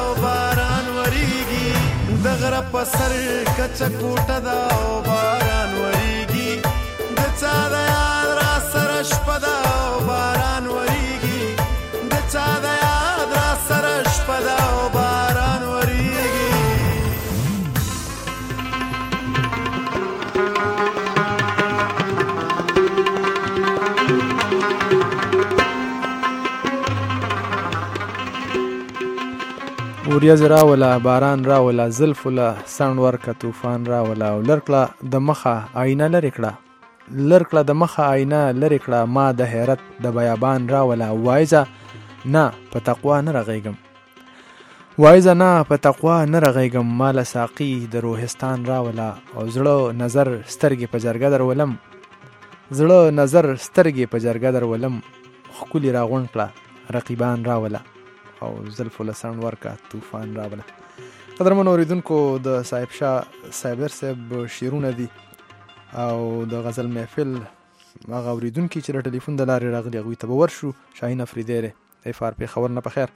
L: د غره په سر کچه کوټه ده او باران وریږي د چا د یاد را سره شپه ده او باران وریږي د چا د یاد را سره شپه ده او باران وریږي
D: وریځ راوله باران راوله زلف وله سڼ ورکه طوفان راوله او لرکړه د مخه آینه لرې کړه لرکړه د مخه آینه لرې کړه ما د حیرت د بیابان راوله وایزه نه په تقوا نه رغېږم وایزه نه په تقوا نه رغېږم ما له ساقي د روحستان راوله او زړه نظر سترګې په جرګه درولم زړه نظر سترګې په جرګه درولم ښکلي راغونډ کړه رقیبان راوله او زلف لسان ورکا طوفان راوله. قدرمن اوریدونکو د صاحب شاه صابر صاحب شیرونه دي او د غزل محفل هغه اوریدونکي چې د ټلیفون د لارې راغلي هغوی ته به ورشو. شاهین افریدی اف آر پی خبر نه بخیر.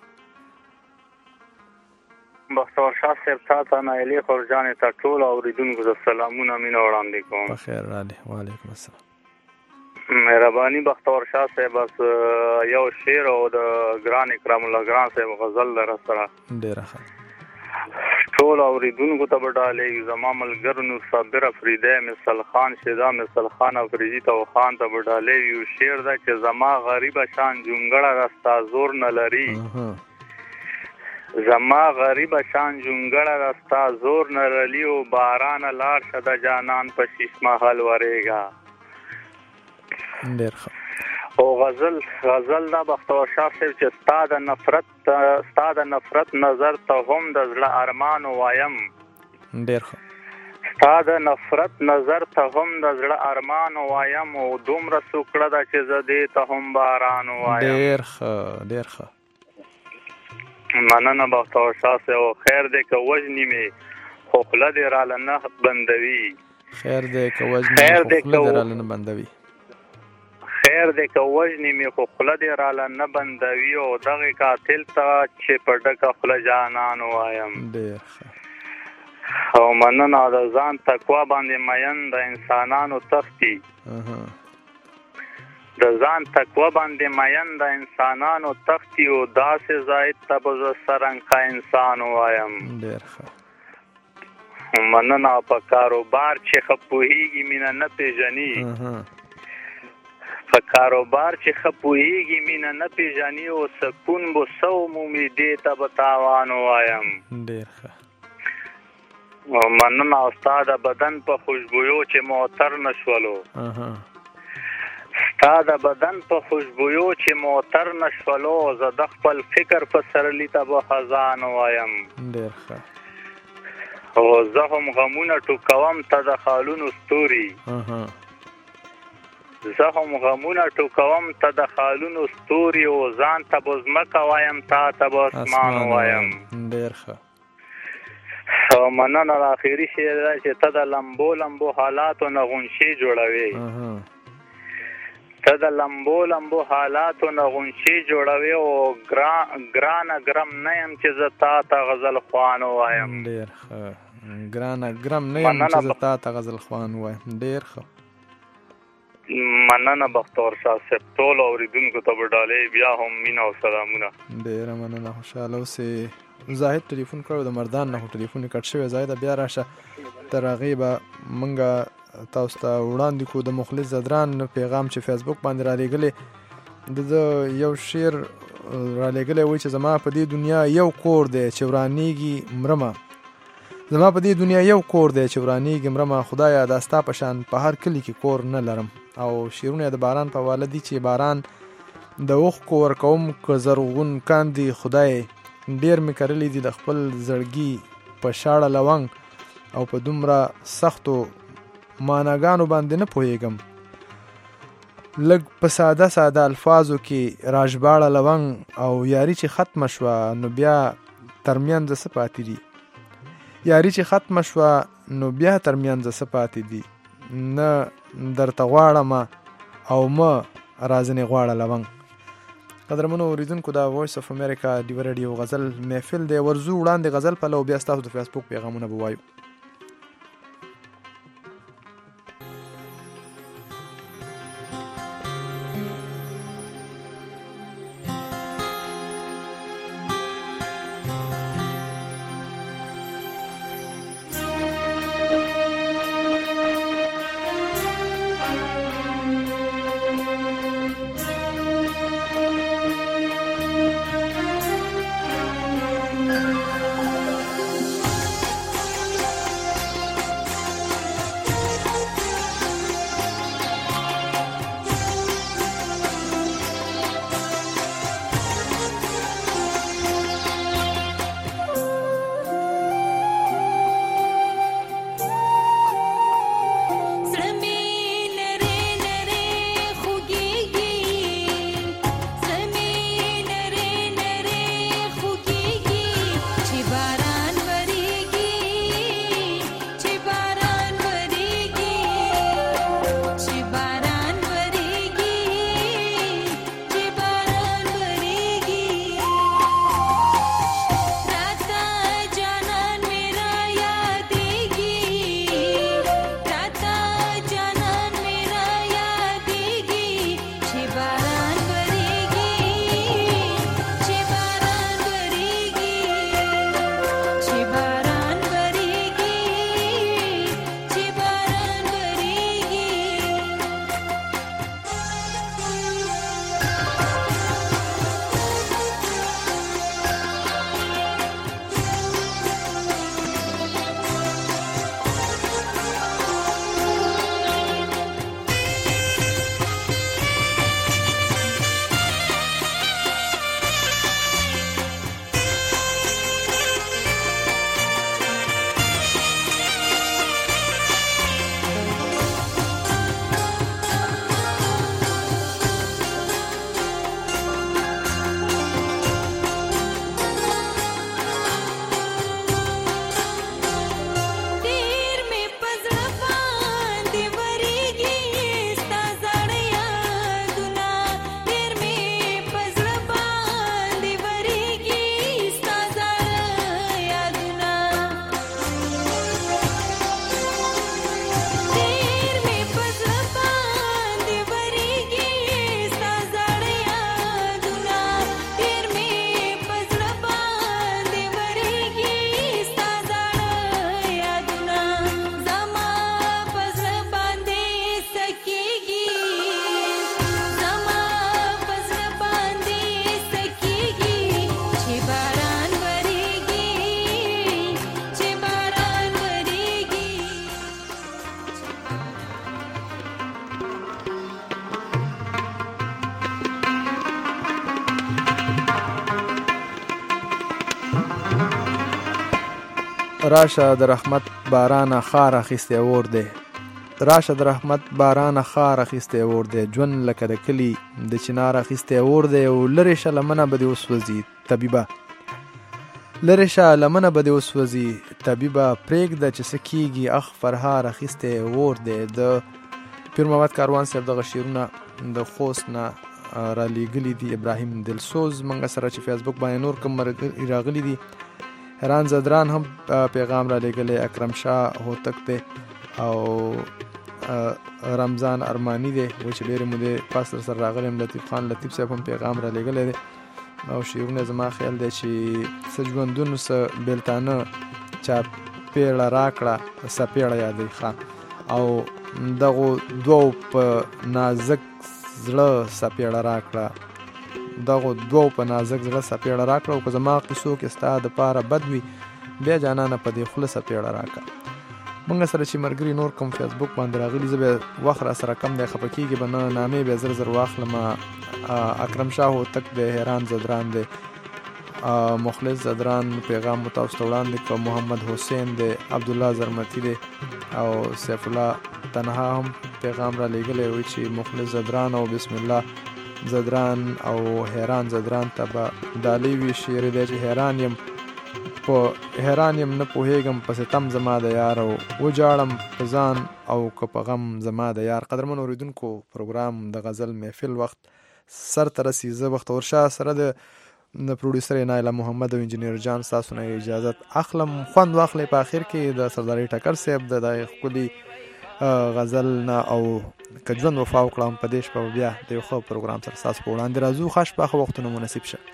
H: بختور شاه صاحب تاسو نه الی خورجان ته ټول اوریدونکو ز سلامونه مين وړاندې کوم.
D: بخیر علي وعلیکم السلام.
H: مهرباني بختور شاه صاحب بس یو شعر او د ګران اکرام الله ګران صاحب غزل در سره
D: ډیر ښه
H: ټول اوریدونکو ته بډالې زما ملګر نو صابر افریدی مثل خان شیدا مثل خان افریدی ته خان ته بډالې یو شعر دا چې زما غریب شان جونګړه راستا زور نه لري زما غریب شان جونګړه راستا زور نرلی او باران لاړ شه د جانان په شیش محل ورېږه.
D: ډېر ښه.
H: او غزل غزل دا بختور شاه صاحب چې ستا د نفرت ستا د نفرت نظر ته هم د زړه ارمان وایم.
D: ډېر ښه.
H: ستا د نفرت نظر ته هم د زړه ارمان وایم او دومره سوکړه ده چې زه دې ته هم باران وایم.
D: ډېر ښه ډېر ښه.
H: مننه بختور شاه صاحب. خیر دې که وژني مې خو خوله دې راله نه بندوي.
D: خیر دې که وژني مې خو خوله دې راله نه بندوي.
H: خیر دې که وژني مې خو خوله دې راله نه بندوي او دغې قاتل ته چې په ډکه خوله جانان وایم.
D: ډېر ښه.
H: او مننه د ځان تقوا باندې مین د انسانانو تختی. د ځان تقوا باندې مین د انسانانو تختی او داسې زاید ته به زه سرنګه انسان وایم.
D: ډېر ښه.
H: مننه په کاروبار چې ښه پوهېږي مینه نه پېژني. په کاروبار چې ښه پوهېږي مینه نه پېژني او سکون به سو مومي دې ته به تاوان وایم.
D: ډېر ښه.
H: مننه او ستا د بدن په خوشبویو چې معطر نه شولو. ستا د بدن په خوشبویو چې معطر نه شولو زه د خپل فکر په سرلي ته به خزان وایم.
D: ډېر ښه.
H: او زه هم غمونه ټوکوم ته د خالونو ستوري. زه هم غمونه ټوکوم ته د خالونو ستوري او ځان ته به ځمکه وایم تا ته به اسمان وایم.
D: ډېر ښه.
H: او مننه د اخري شعر دی چې ته د لمبو لمبو حالاتو نه غونشې جوړوې. ته د لمبو لمبو حالاتو نه غونشې جوړوې او ګرانه ګرم نه یم چې زه تا ته غزل خوان وایم.
D: ډېر ښه. ګرانه ګرم نه یم چې زه تا ته غزل خوان وایم. ډېر ښه.
H: مننه بختور شاه صاحب. ټول اورېدونکو ته به ډالۍ بیا هم مینه او سلامونه.
D: ډېره مننه. خوشحاله اوسې. زاهد ټلیفون کړو د مردان نه خو ټلیفون یې کټ شوی. زاهده بیا راشه. تر هغې به موږ تاسو ته وړاندې کړو د مخلص زدران پیغام چې فیسبوک باندې رالیږلی. د ده یو شعر رالیږلی وایي چې زما په دې دنیا یو کور دی چې ورانېږي مرمه. زما په دې دنیا یو کور دی چې ورانېږي مرمه. خدایه دا ستا په شان په هر کلي کې کور نه لرم. او شعرونه د باران په حواله دي چې باران د اوښکو ورکوم که زرغون کاندي خدای. ډېر مې کرلی دي د خپل زړګي په شاړه لونګ او په دومره سختو معناګانو باندې نه پوهېږم. لږ په ساده ساده الفاظو کې راژباړه لونګ او یاري چې ختمه شوه نو بیا ترمنځ څه پاتې دي. یاري چې ختمه شوه نو بیا ترمنځ څه پاتې دي. نه درته غواړم او مه رازنې غواړه لونګ. قدرمنو اوریدونکو دا وایس اف امریکا ډیو رادیو غزل محفل دی. ورځو وړاندې غزل پلو بیا ستاسو د فیسبوک پیغامونه به وایو. راشه د رحمت باران خار اخیستی اور دی راشه د رحمت باران خار اخیستی اور دی ژوند لکه د کلي د چنار اخیستی اور دی او لرې شه لمنه به دې وسوځي طبیبه لرې شه لمنه به دې وسوځي طبیبه پرېږده چې څه کېږي اخ فرهار اخیستی اور دی د پیر محمد کاروان صاحب دغه شعرونه د خوست نه را لیږلي دي ابراهیم دلسوز منګه سره چې فیسبوک باندې نور کوم راغلي دي هران زدران هم پیغام را لګلې اکرم شاه هوتک دی او رمضان ارمانی دی و چې ډېرې مودې پاس سره راغلی هم لطیف خان لطیف صاحب هم پیغام را لګلی دی او شعرونه زما خیال دی چې څه ژوندونو څه بېلتانه چا پیړه راکړه څپېړه یادوي ښه او دغو دوو په نازک زړه څپېړه راکړه دغو دوو په نازک زړه څپېړه راکړه او که زما قصو کې ستا دپاره بد وي بیا جانانه په دې خوله څپېړه راکړه موږ سره چې ملګري نور کوم فیسبوک باندې راغلي زه بیا وخت را سره کم دی خفه کېږي به نه نامې بیا زر زر واخلم اکرم شاه هوتک دی حیران زدران دی مخلص زدران پیغام مو تاسو ته وړاندې کړه محمد حسین دی عبدالله زرمتی دی او سیف الله تنها هم پیغام را لیږلی وی چې مخلص زدران او بسم الله زدران او حیران زدران ته به ډالۍ وي شعر دی چې حیران یم په حیران یم نه پوهېږم په ستم زما د یار او وجاړم په ځان او که په غم زما د یار. قدرمن اورېدونکو پروګرام د غزل محفل وخت سر ته رسي. زه بختور شاه سره د پروډوسر نایله محمد او انجینیر جان ستاسو نه اجازت اخلم. خوند واخلئ په آخر کې د سرداري ټکر صاحب د دغه ښکلي غزل نه او که ژوند وفا وکړم په دې شپه بیا د یو ښه پروګرام سره ستاسو په وړاندې راځو. ښه شپه ښه وختونه مو نصیب شه.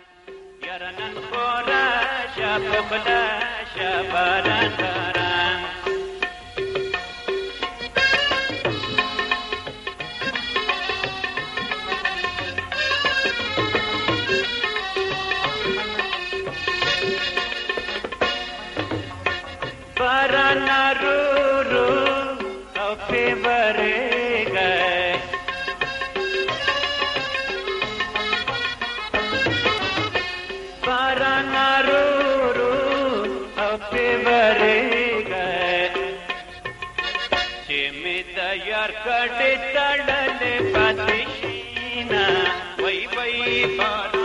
M: कड़े तड़ले बातिशीना वही वही बात